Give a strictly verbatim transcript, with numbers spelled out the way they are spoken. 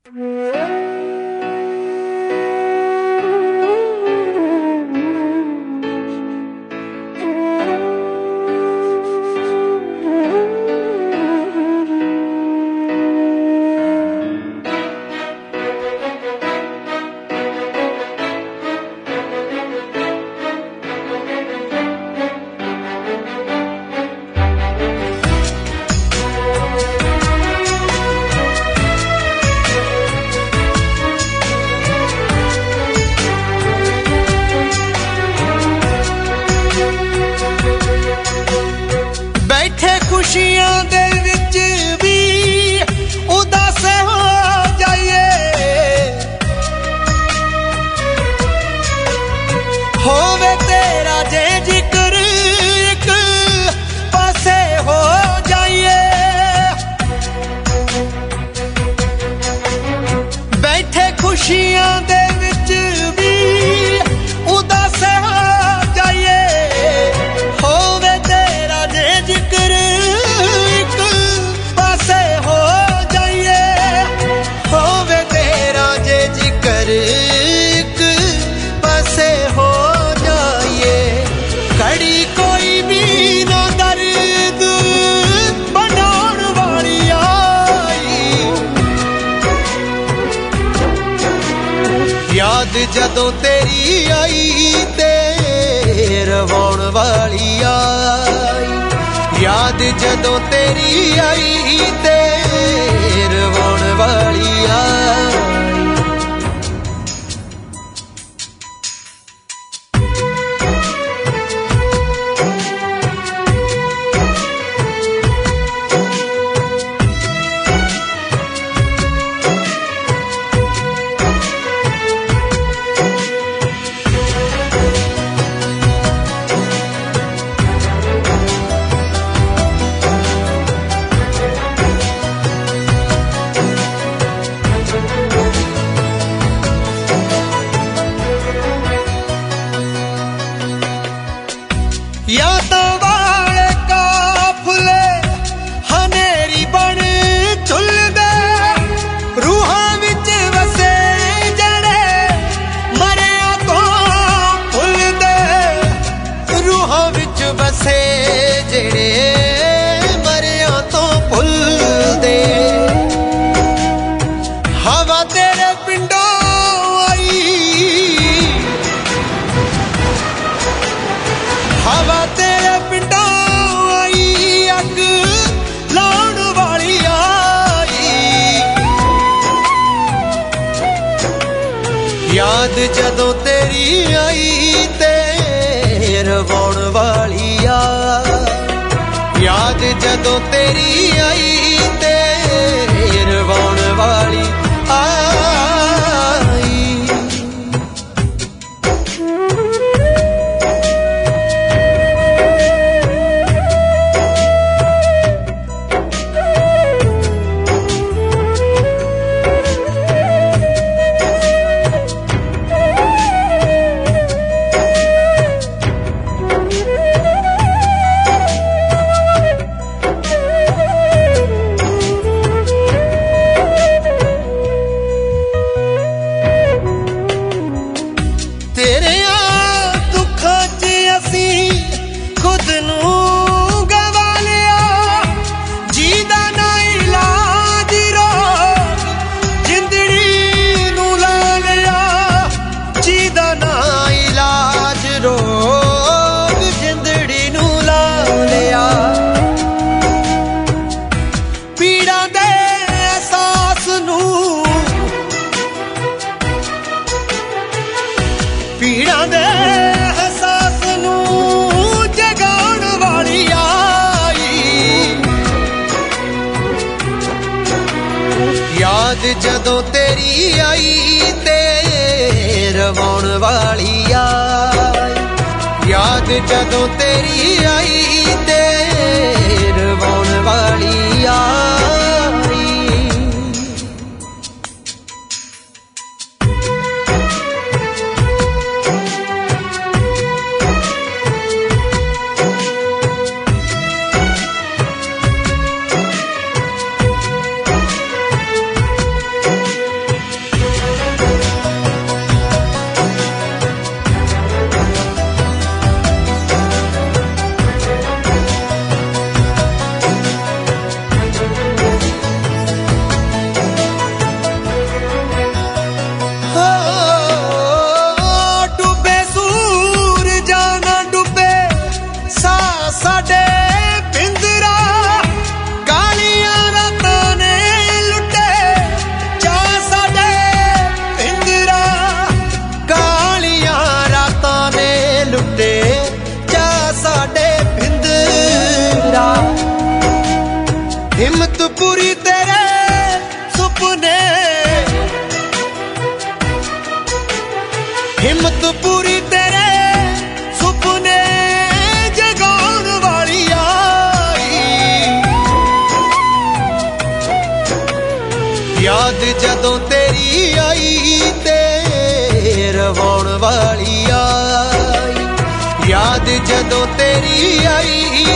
खुशियां दे विच भी उदास हो जाइए, होवे तेरा जे जिक्र एक पासे हो जाइए। बैठे खुशियां दे विच भी उदास हो जाइए, होवे तेरा जे जिक्र एक पासे हो जाइए। घड़ी कोई भी ना दर्द बनाउण वाली आई, याद जदों तेरी आई ते रवाउण वाली आई, याद जदों तेरी आई ते रवाउण वाली आई। यादां वाले काफले हनेरी बन झुलदे, रूहां विच वसे जड़े मरिया तो भुलदे, रूहां विच वसे जड़े मरिया तो भुलदे। हवा तेरे पिंडों आई, हवा तेरे पिंडों आई, अग लाउण वाली आई, याद जदों तेरी आई ते रवाउण वाली आई, याद जदों तेरी आई ते रवाउण वाली आई। पीड़ा दे एहसास नूं जगाउण वाली आई, याद जदों तेरी आई ते रवाउण वाली आई, याद जदों तेरी आई ते रवाउण वाली आई। याद जदों तेरी आई ते रवाउण वाली आई, याद जदों तेरी आई